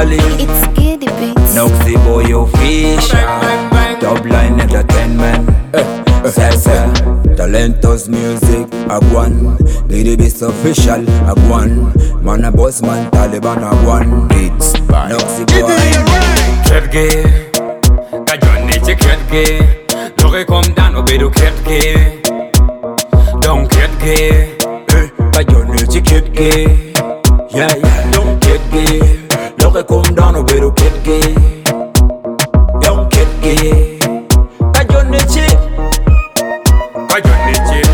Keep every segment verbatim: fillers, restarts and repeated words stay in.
Charlie. It's Giddy Beats. Noxy boy official. Top line entertainment. Sasa Talentos music Agwan. Giddy Beats official Agwan. Man a boss man Taliban Agwan. Beats Noxy boy. Kerge Kajone che kerge Lore kom dan obedo kerge Don't kerge Kajone che kerge. Yeah yeah don't kerge. Lore kom dan obedo kerge. Don't kerge. Kajone che Kajone che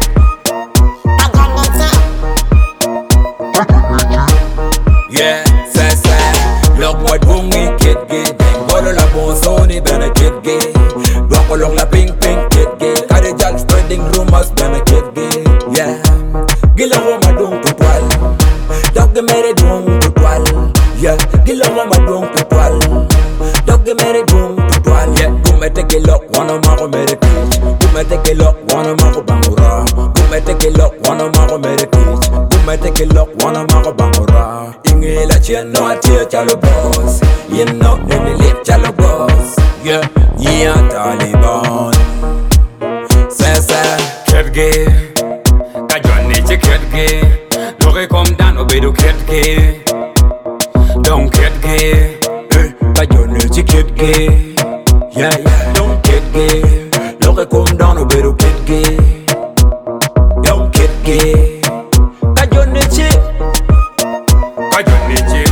Yeah, sasa Lok wat bungi kerge. Bolo la bonsoni bena kerge. Boko lok la ping ping kerge. Kade jal spreading rumors bena kerge. Yeah, gila wama dung tutwal. Dogge mere dung tutwal. Yeah, gila wama dung tutwal. Dogge mere dung tutwal. Yeah, gume teke lok wana mako mere teach. Gume teke lok wana mako bangura. Gume teke lok wana mako mere teach. Gume teke lok wana mako bangura. Inge la chien no atie chalo boss. You know nene lip chalo boss. Yeah, yeah Taliban. Sasa kerge Kajone che kerge Lore kom dan obedo kerge Don't kerge Kajone che kerge. Yeah yeah don't kerge. Lore kom down obedo kerge. Don't kerge. Kajone che Kajone che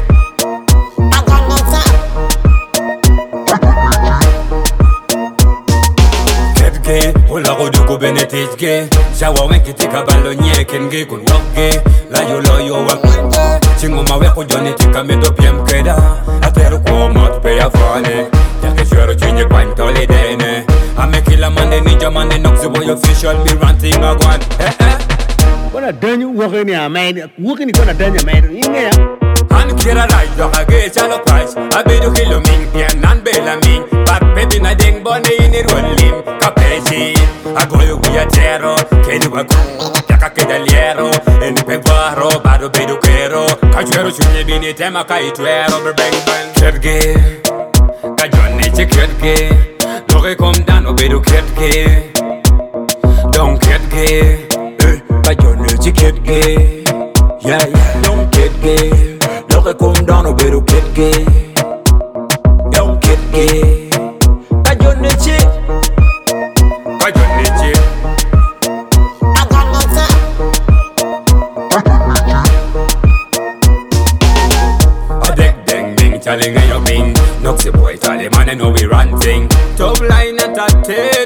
Kerge Ola rodu ko benetitge Shawa wenki tika balo nye kenge kun woge La yo lo yo wa Chingo mawe ko jone tika medo piem keda Atero ko mot pe ya fane Yake shwero chinye kwa ntole dene Ame kila mande ninja mande noxy boy official me ranting agwan Eh eh Wana danyu woke ni amai woke ni kona danya mai inge ya Han kira right dog age chalo price Abedo kilo ming pian nan bela ming Bak pepi na ding bone ini rollim Capechi Agoyo guya tero Kedi wagu Yaka keda liero Eni pe guaro Bado bedo quero Kajuero chunye bini tema kaituero Berbang bang Kerge Kajone che kerge Lore kom dan obedo kerge Don't kerge Kajone che kerge. Yeah yeah don't kerge. Lore kom down obedo kerge. Don't kerge. Kajone che Kajone che A ding ding ding Telling you bing Noxy boy Charlie man I know we run thing Top line entertainment